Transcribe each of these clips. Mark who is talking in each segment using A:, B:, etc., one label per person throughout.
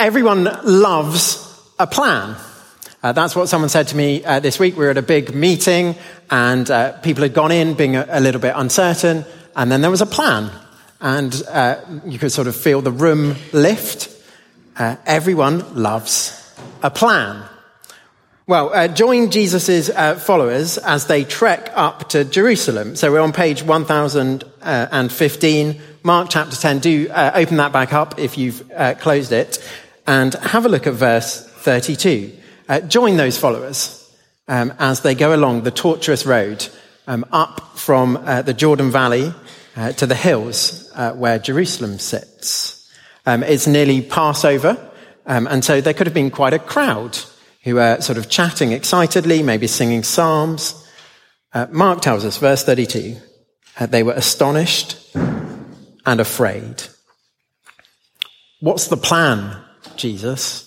A: Everyone loves a plan. That's what someone said to me this week. We were at a big meeting and people had gone in being a little bit uncertain, and then there was a plan. And you could sort of feel the room lift. Everyone loves a plan. Well, join Jesus' followers as they trek up to Jerusalem. So we're on page 1015, Mark chapter 10. Do open that back up if you've closed it, and have a look at verse 32. Join those followers as they go along the tortuous road up from the Jordan Valley to the hills where Jerusalem sits. It's nearly Passover, and so there could have been quite a crowd who were sort of chatting excitedly, maybe singing psalms. Mark tells us, verse 32, they were astonished and afraid. What's the plan, Jesus?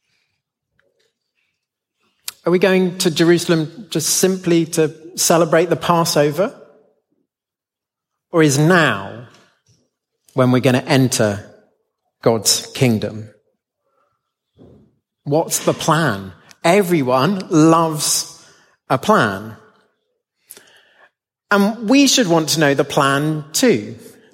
A: Are we going to Jerusalem just simply to celebrate the Passover? Or is now when we're going to enter God's kingdom? What's the plan? Everyone loves a plan. And we should want to know the plan too.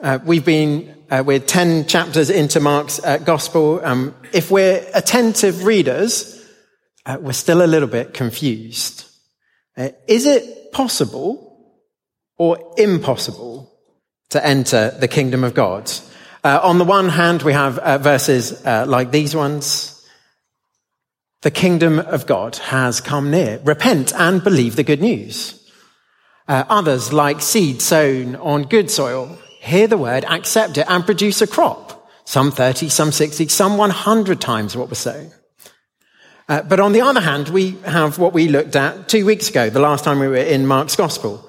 A: We're 10 chapters into Mark's gospel. If we're attentive readers, we're still a little bit confused. Is it possible or impossible to enter the kingdom of God? On the one hand, we have verses like these ones. The kingdom of God has come near. Repent and believe the good news. Others, like seed sown on good soil, hear the word, accept it, and produce a crop. Some 30, some 60, some 100 times what was sown. But on the other hand, we have what we looked at 2 weeks ago, the last time we were in Mark's Gospel,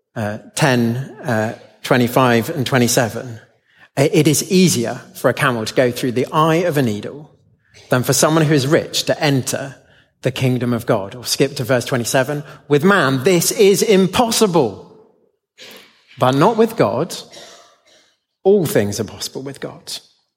A: 10, 25 and 27. It is easier for a camel to go through the eye of a needle than for someone who is rich to enter the kingdom of God. Or skip to verse 27. With man, this is impossible. But not with God. All things are possible with God.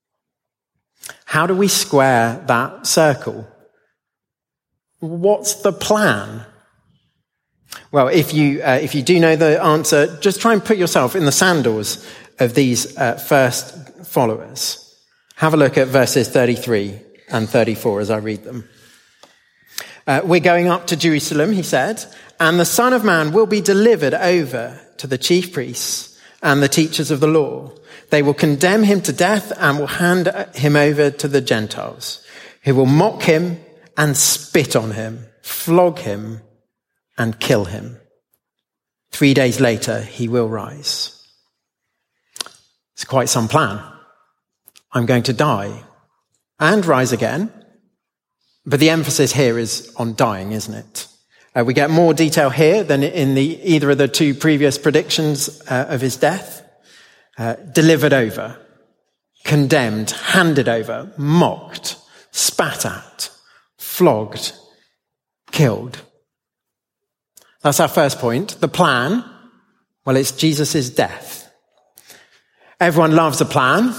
A: How do we square that circle? What's the plan? Well, if you do know the answer, just try and put yourself in the sandals of these first followers. Have a look at verses 33 and 34 as I read them. We're going up to Jerusalem, he said, and the Son of Man will be delivered over to the chief priests and the teachers of the law. They will condemn him to death and will hand him over to the Gentiles, who will mock him and spit on him, flog him, and kill him. 3 days later, he will rise. It's quite some plan. I'm going to die and rise again. But the emphasis here is on dying, isn't it? We get more detail here than in either of the two previous predictions of his death. Delivered over, condemned, handed over, mocked, spat at, flogged, killed. That's our first point. The plan, well, it's Jesus' death. Everyone loves a plan,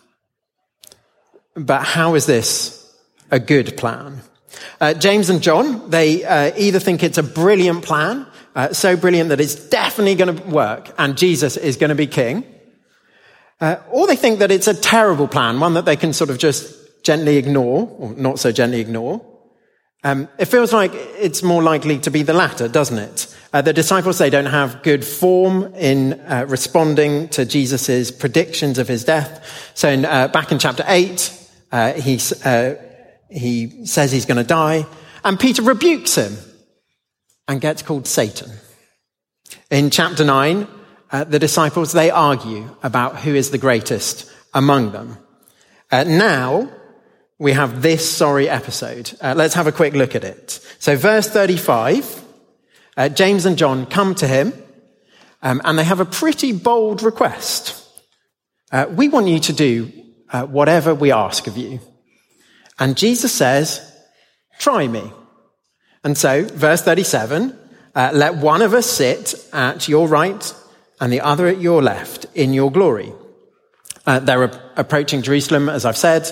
A: but how is this a good plan? James and John, they either think it's a brilliant plan, so brilliant that it's definitely going to work and Jesus is going to be king, or they think that it's a terrible plan, one that they can sort of just gently ignore, or not so gently ignore. It feels like it's more likely to be the latter, doesn't it? The disciples, they don't have good form in responding to Jesus' predictions of his death. So back in chapter 8, he says he's going to die, and Peter rebukes him and gets called Satan. In chapter 9, the disciples, they argue about who is the greatest among them. Now, we have this sorry episode. Let's have a quick look at it. So verse 35, James and John come to him, and they have a pretty bold request. We want you to do whatever we ask of you. And Jesus says, try me. And so, verse 37, let one of us sit at your right and the other at your left in your glory. They're approaching Jerusalem, as I've said,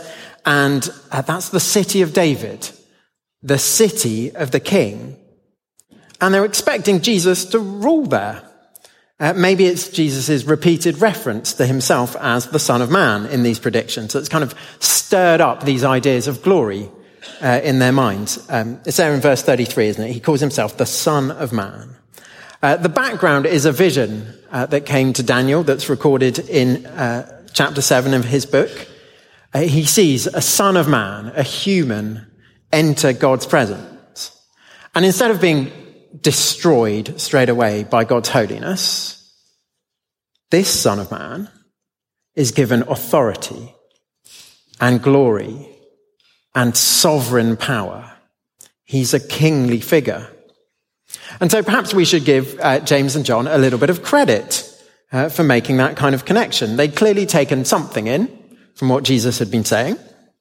A: And that's the city of David, the city of the king. And they're expecting Jesus to rule there. Maybe it's Jesus' repeated reference to himself as the Son of Man in these predictions. So it's kind of stirred up these ideas of glory in their minds. It's there in verse 33, isn't it? He calls himself the Son of Man. The background is a vision that came to Daniel that's recorded in chapter 7 of his book. He sees a Son of Man, a human, enter God's presence. And instead of being destroyed straight away by God's holiness, this Son of Man is given authority and glory and sovereign power. He's a kingly figure. And so perhaps we should give James and John a little bit of credit for making that kind of connection. They'd clearly taken something in from what Jesus had been saying,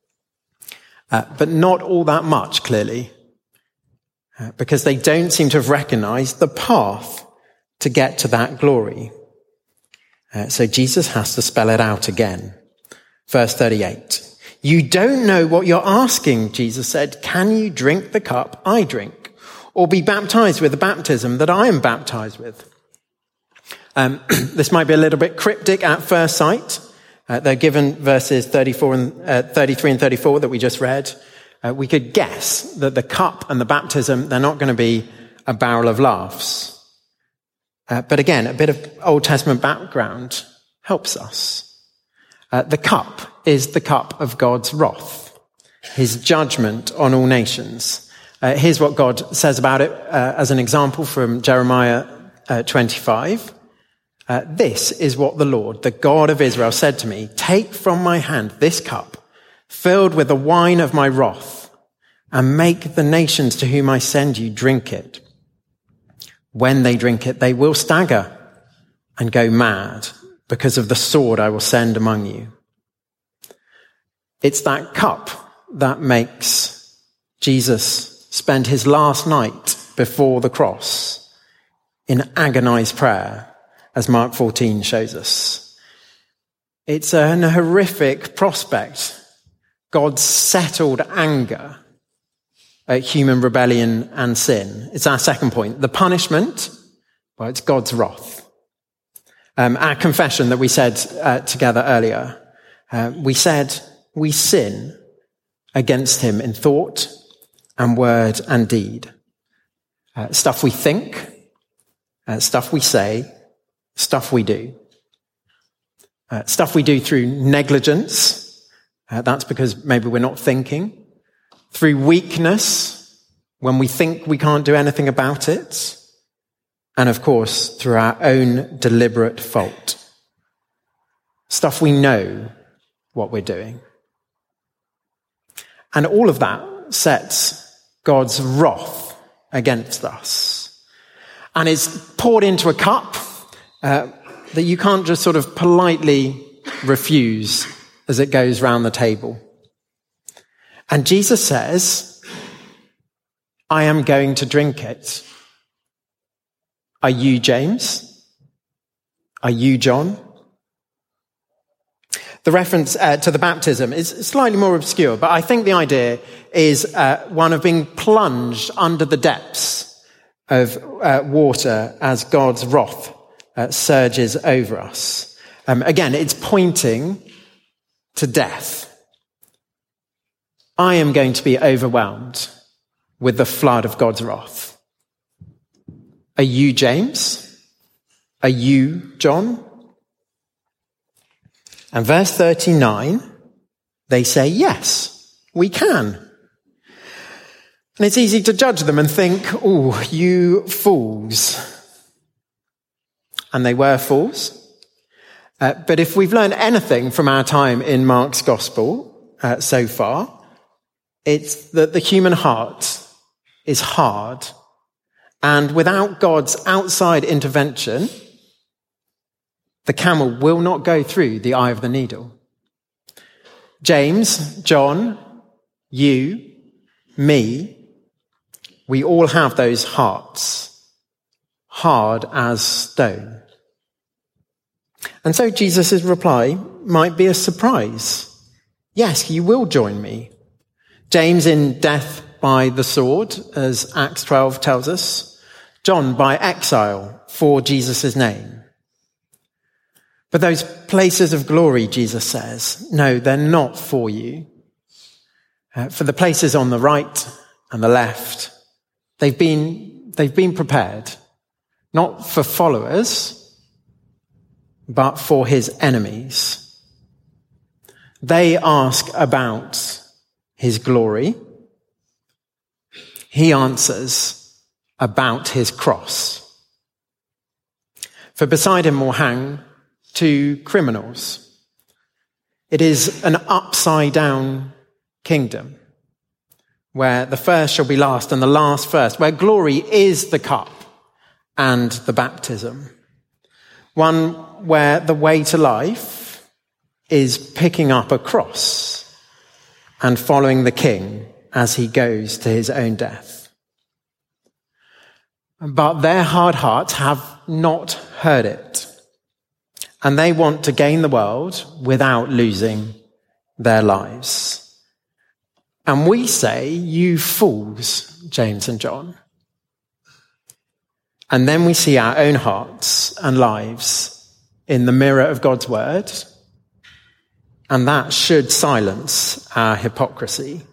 A: but not all that much, clearly. Because they don't seem to have recognized the path to get to that glory. So Jesus has to spell it out again. Verse 38. You don't know what you're asking, Jesus said. Can you drink the cup I drink? Or be baptized with the baptism that I am baptized with? This might be a little bit cryptic at first sight. They're given verses 33 and 34 that we just read. We could guess that the cup and the baptism, they're not going to be a barrel of laughs. But again, a bit of Old Testament background helps us. The cup is the cup of God's wrath, his judgment on all nations. Here's what God says about it as an example from Jeremiah 25. This is what the Lord, the God of Israel, said to me, take from my hand this cup, filled with the wine of my wrath, and make the nations to whom I send you drink it. When they drink it, they will stagger and go mad because of the sword I will send among you. It's that cup that makes Jesus spend his last night before the cross in agonized prayer, as Mark 14 shows us. It's an horrific prospect. God's settled anger at human rebellion and sin. It's our second point. The punishment, well, it's God's wrath. Our confession that we said together earlier, we said we sin against him in thought and word and deed. Stuff we think, stuff we say, stuff we do. Stuff we do through negligence. That's because maybe we're not thinking. Through weakness, when we think we can't do anything about it. And of course, through our own deliberate fault. Stuff we know what we're doing. And all of that sets God's wrath against us. And it's poured into a cup that you can't just sort of politely refuse as it goes round the table. And Jesus says, I am going to drink it. Are you James? Are you John? The reference to the baptism is slightly more obscure, but I think the idea is one of being plunged under the depths of water as God's wrath surges over us. Again, it's pointing to death. I am going to be overwhelmed with the flood of God's wrath. Are you James? Are you John? And verse 39, they say, yes, we can. And it's easy to judge them and think, oh, you fools. And they were fools. But if we've learned anything from our time in Mark's gospel so far, it's that the human heart is hard. And without God's outside intervention, the camel will not go through the eye of the needle. James, John, you, me, we all have those hearts, hard as stone. And so Jesus' reply might be a surprise Yes, you will join me. James in death by the sword, as Acts 12 tells us. John by exile for Jesus' name. But those places of glory, Jesus says, no, they're not for you. For the places on the right and the left, they've been prepared, not for followers, but for his enemies. They ask about his glory. He answers about his cross. For beside him will hang two criminals. It is an upside down kingdom where the first shall be last and the last first, where glory is the cup and the baptism. One where the way to life is picking up a cross and following the king as he goes to his own death. But their hard hearts have not heard it, and they want to gain the world without losing their lives. And we say, you fools, James and John. And then we see our own hearts and lives in the mirror of God's word, and that should silence our hypocrisy.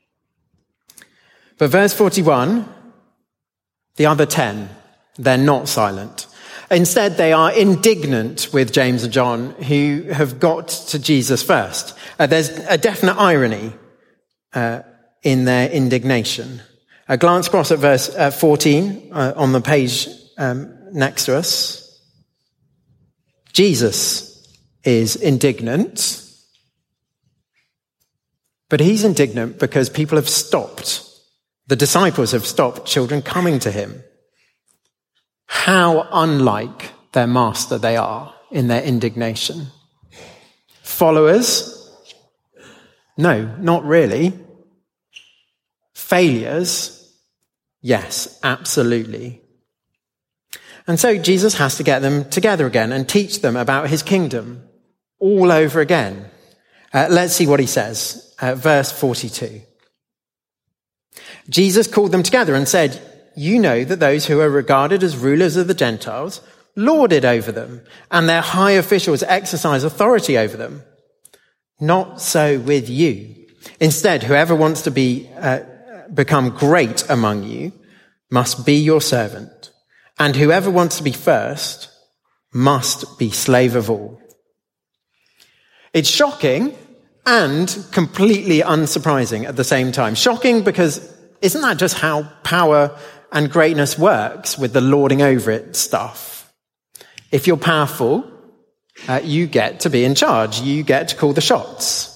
A: But verse 41, the other 10, they're not silent. Instead, they are indignant with James and John, who have got to Jesus first. There's a definite irony in their indignation. A glance across at verse 14 on the page next to us. Jesus is indignant, but he's indignant because people have stopped. The disciples have stopped children coming to him. How unlike their master they are in their indignation. Followers? No, not really. Failures? Yes, absolutely. And so Jesus has to get them together again and teach them about his kingdom all over again. Let's see what he says. Verse 42. Jesus called them together and said, you know that those who are regarded as rulers of the Gentiles lord it over them, and their high officials exercise authority over them. Not so with you. Instead, whoever wants to become great among you must be your servant, and whoever wants to be first must be slave of all. It's shocking and completely unsurprising at the same time. Shocking because isn't that just how power and greatness works with the lording over it stuff? If you're powerful, you get to be in charge. You get to call the shots.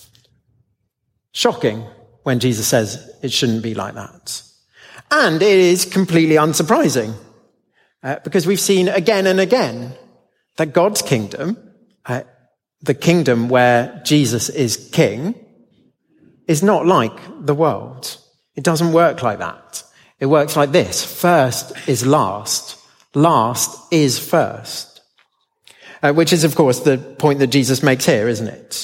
A: Shocking when Jesus says it shouldn't be like that. And it is completely unsurprising because we've seen again and again that God's kingdom, the kingdom where Jesus is king, is not like the world. It doesn't work like that. It works like this. First is last. Last is first. Which is, of course, the point that Jesus makes here, isn't it?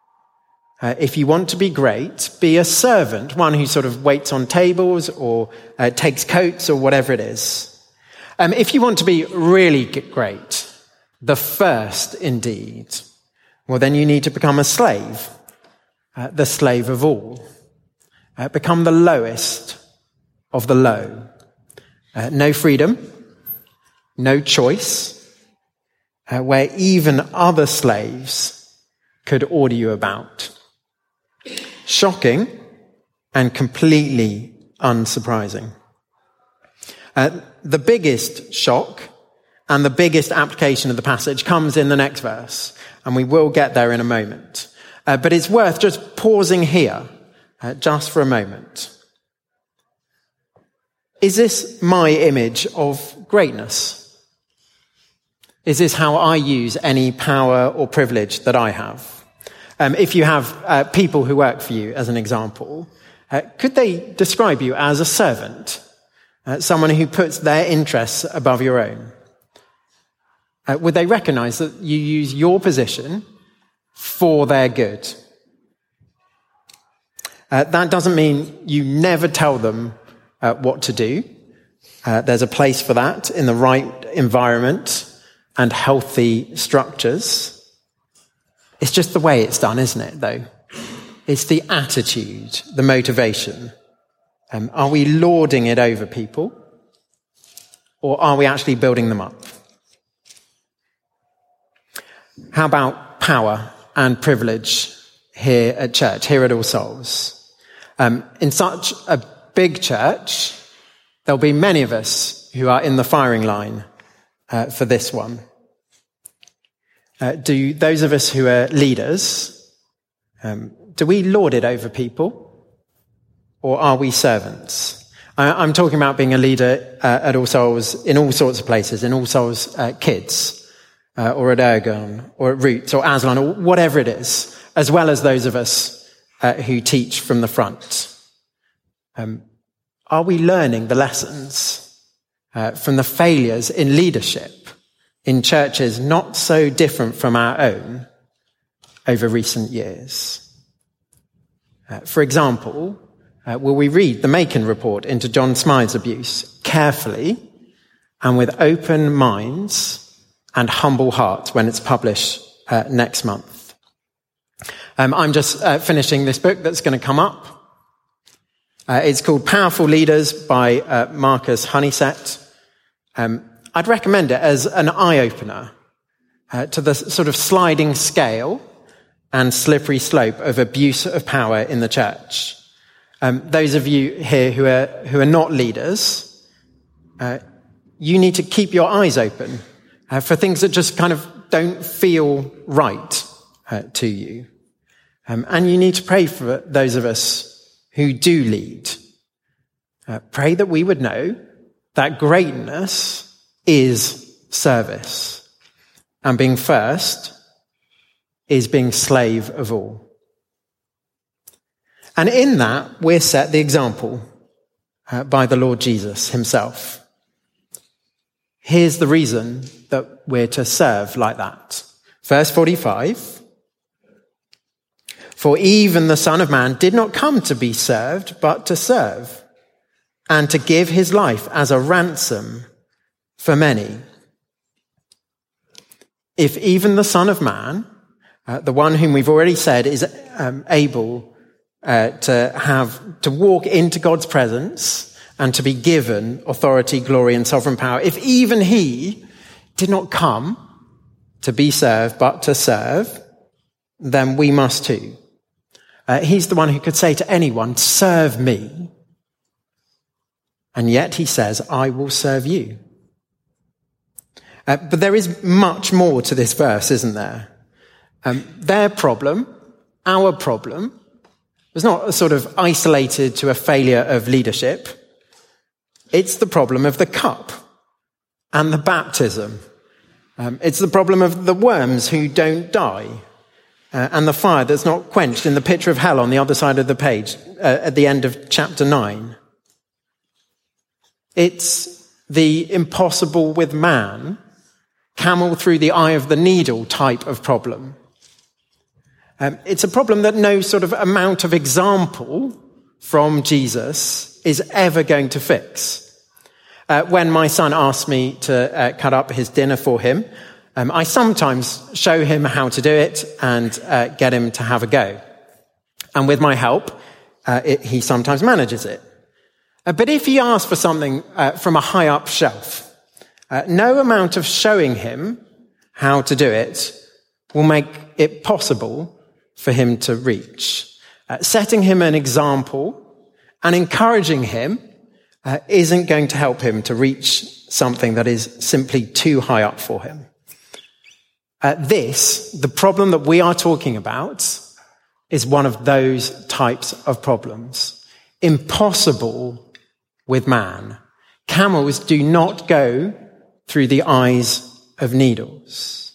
A: If you want to be great, be a servant, one who sort of waits on tables or takes coats or whatever it is. If you want to be really great, the first indeed, well, then you need to become a slave, the slave of all. Become the lowest of the low. No freedom, no choice, where even other slaves could order you about. Shocking and completely unsurprising. The biggest shock and the biggest application of the passage comes in the next verse, and we will get there in a moment. But it's worth just pausing here, just for a moment. Is this my image of greatness? Is this how I use any power or privilege that I have? If you have people who work for you, as an example, could they describe you as a servant? Someone who puts their interests above your own? Would they recognize that you use your position for their good? That doesn't mean you never tell them what to do. There's a place for that in the right environment and healthy structures. It's just the way it's done, isn't it, though? It's the attitude, the motivation. Are we lording it over people? Or are we actually building them up? How about power and privilege here at church, here at All Souls? In such a big church, there'll be many of us who are in the firing line for this one. Do those of us who are leaders, do we lord it over people? Or are we servants? I'm talking about being a leader at All Souls in all sorts of places, in All Souls Kids, or at Ergon, or at Roots, or Aslan, or whatever it is, as well as those of us who teach from the front. Are we learning the lessons from the failures in leadership in churches not so different from our own over recent years? For example, will we read the Macon report into John Smythe's abuse carefully and with open minds and humble hearts when it's published next month? I'm just finishing this book that's going to come up. It's called Powerful Leaders by Marcus Honeysett. I'd recommend it as an eye-opener to the sort of sliding scale and slippery slope of abuse of power in the church. Those of you here who are not leaders, you need to keep your eyes open for things that just kind of don't feel right to you. And you need to pray for those of us who do lead. Pray that we would know that greatness is service, and being first is being slave of all. And in that, we're set the example by the Lord Jesus himself. Here's the reason that we're to serve like that. Verse 45, for even the Son of Man did not come to be served, but to serve, and to give his life as a ransom for many. If even the Son of Man, the one whom we've already said is able to walk into God's presence and to be given authority, glory, and sovereign power, if even he did not come to be served, but to serve, then we must too. He's the one who could say to anyone, serve me. And yet he says, I will serve you. But there is much more to this verse, isn't there? Their problem, our problem, was not sort of isolated to a failure of leadership. It's the problem of the cup and the baptism. It's the problem of the worms who don't die and the fire that's not quenched in the picture of hell on the other side of the page at the end of chapter 9. It's the impossible with man, camel through the eye of the needle type of problem. It's a problem that no sort of amount of example from Jesus is ever going to fix. When my son asks me to cut up his dinner for him, I sometimes show him how to do it and get him to have a go. And with my help, he sometimes manages it. But if he asks for something from a high up shelf, no amount of showing him how to do it will make it possible for him to reach. Setting him an example and encouraging him isn't going to help him to reach something that is simply too high up for him. The problem that we are talking about, is one of those types of problems. Impossible with man. Camels do not go through the eyes of needles.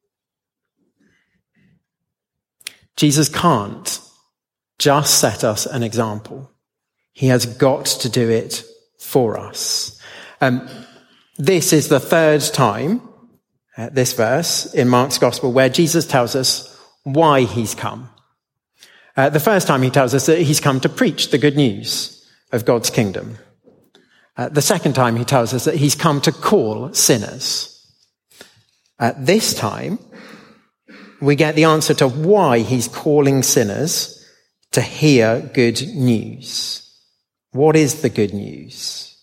A: Jesus can't just set us an example. He has got to do it for us. This is the third time, this verse in Mark's Gospel, where Jesus tells us why he's come. The first time he tells us that he's come to preach the good news of God's kingdom. The second time he tells us that he's come to call sinners. This time, we get the answer to why he's calling sinners to hear good news. What is the good news?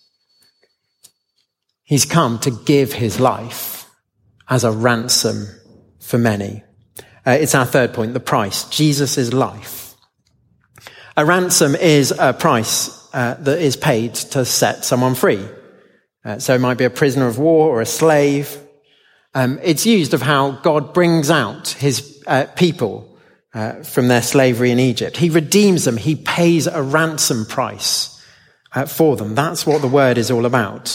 A: He's come to give his life as a ransom for many. It's our third point, the price, Jesus' life. A ransom is a price that is paid to set someone free. So it might be a prisoner of war or a slave. It's used of how God brings out his people from their slavery in Egypt. He redeems them. He pays a ransom price for them. That's what the word is all about.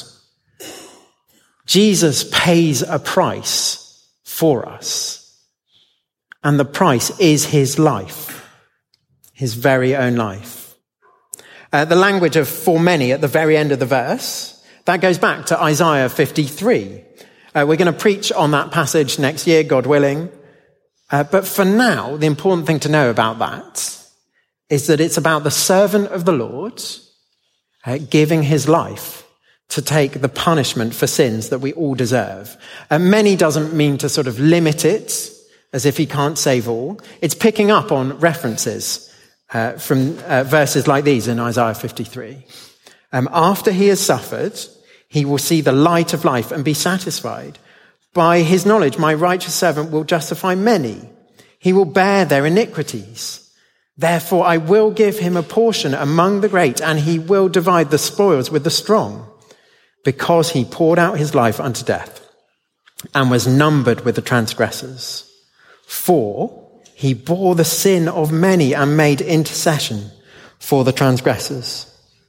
A: Jesus pays a price for us. And the price is his life, his very own life. The language of for many at the very end of the verse, that goes back to Isaiah 53. We're going to preach on that passage next year, God willing. But for now, the important thing to know about that is that it's about the servant of the Lord giving his life to take the punishment for sins that we all deserve. Many doesn't mean to sort of limit it as if he can't save all. It's picking up on references from verses like these in Isaiah 53. After he has suffered, he will see the light of life and be satisfied. By his knowledge, my righteous servant will justify many. He will bear their iniquities. Therefore, I will give him a portion among the great, and he will divide the spoils with the strong, because he poured out his life unto death and was numbered with the transgressors. For he bore the sin of many and made intercession for the transgressors.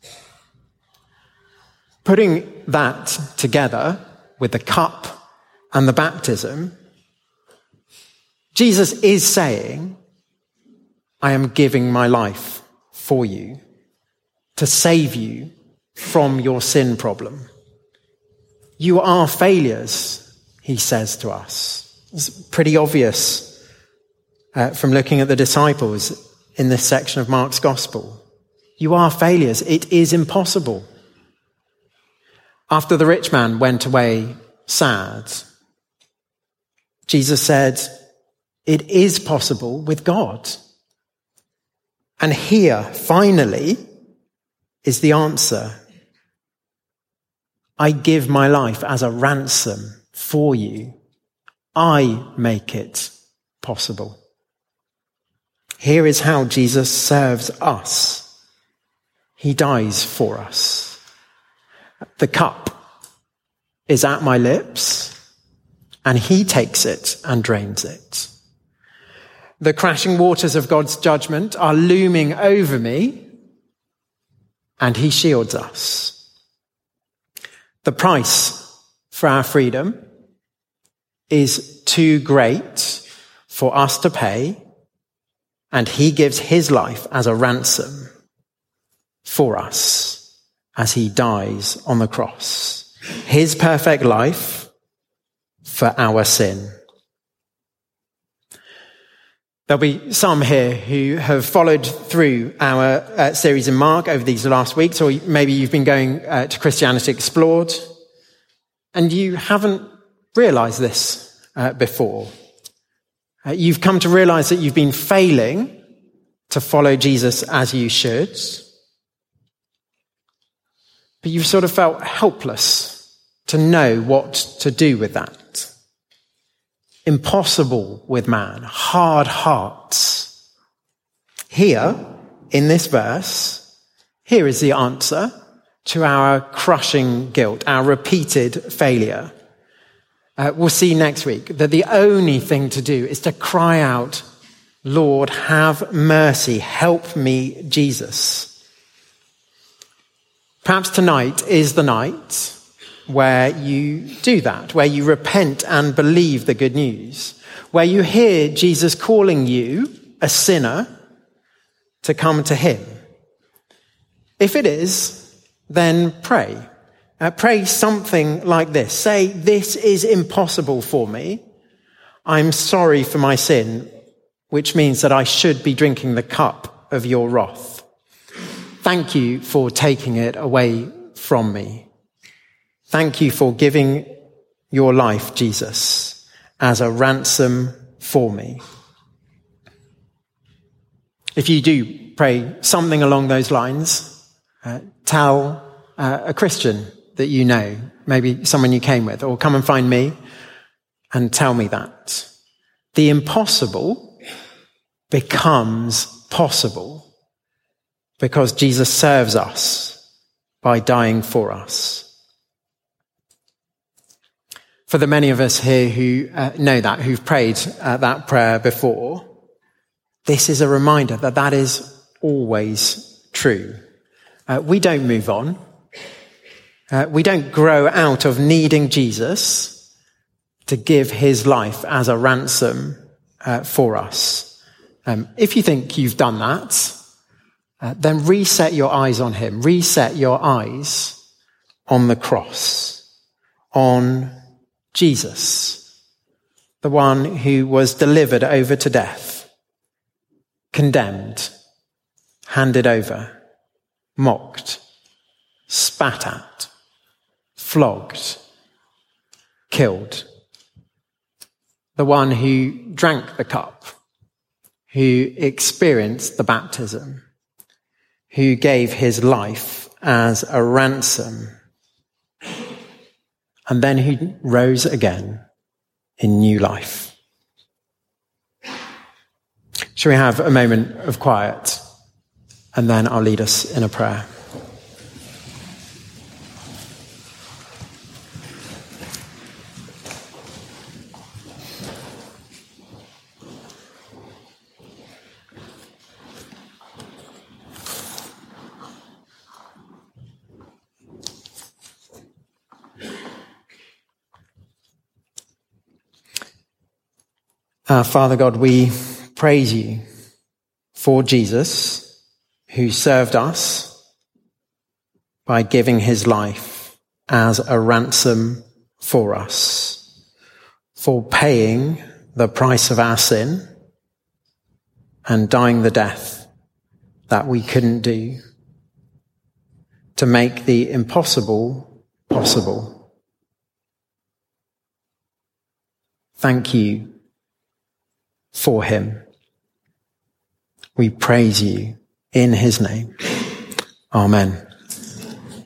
A: Putting that together with the cup and the baptism, Jesus is saying, I am giving my life for you to save you from your sin problem. You are failures, he says to us. It's pretty obvious from looking at the disciples in this section of Mark's gospel. You are failures. It is impossible. After the rich man went away sad, Jesus said, it is possible with God. And here, finally, is the answer. I give my life as a ransom for you. I make it possible. Here is how Jesus serves us. He dies for us. The cup is at my lips, and he takes it and drains it. The crashing waters of God's judgment are looming over me, and he shields us. The price for our freedom is too great for us to pay, and he gives his life as a ransom for us as he dies on the cross. His perfect life for our sin. There'll be some here who have followed through our series in Mark over these last weeks, or maybe you've been going to Christianity Explored, and you haven't realized this before. You've come to realize that you've been failing to follow Jesus as you should, but you've sort of felt helpless to know what to do with that. Impossible with man, hard hearts. Here, in this verse, here is the answer to our crushing guilt, our repeated failure. We'll see next week that the only thing to do is to cry out, Lord, have mercy, help me, Jesus. Perhaps tonight is the night where you do that, where you repent and believe the good news, where you hear Jesus calling you, a sinner, to come to him. If it is, then pray. Pray something like this. Say, this is impossible for me. I'm sorry for my sin, which means that I should be drinking the cup of your wrath. Thank you for taking it away from me. Thank you for giving your life, Jesus, as a ransom for me. If you do pray something along those lines, tell a Christian that you know, maybe someone you came with, or come and find me and tell me that. The impossible becomes possible because Jesus serves us by dying for us. For the many of us here who know that, who've prayed that prayer before, this is a reminder that that is always true. We don't move on. We don't grow out of needing Jesus to give his life as a ransom for us. If you think you've done that, then reset your eyes on him. Reset your eyes on the cross, on Jesus, the one who was delivered over to death, condemned, handed over, mocked, spat at, flogged, killed. The one who drank the cup, who experienced the baptism, who gave his life as a ransom, and then who rose again in new life. Shall we have a moment of quiet, and then I'll lead us in a prayer. Father God, we praise you for Jesus, who served us by giving his life as a ransom for us, for paying the price of our sin and dying the death that we couldn't do, to make the impossible possible. Thank you for him. We praise you in his name. Amen.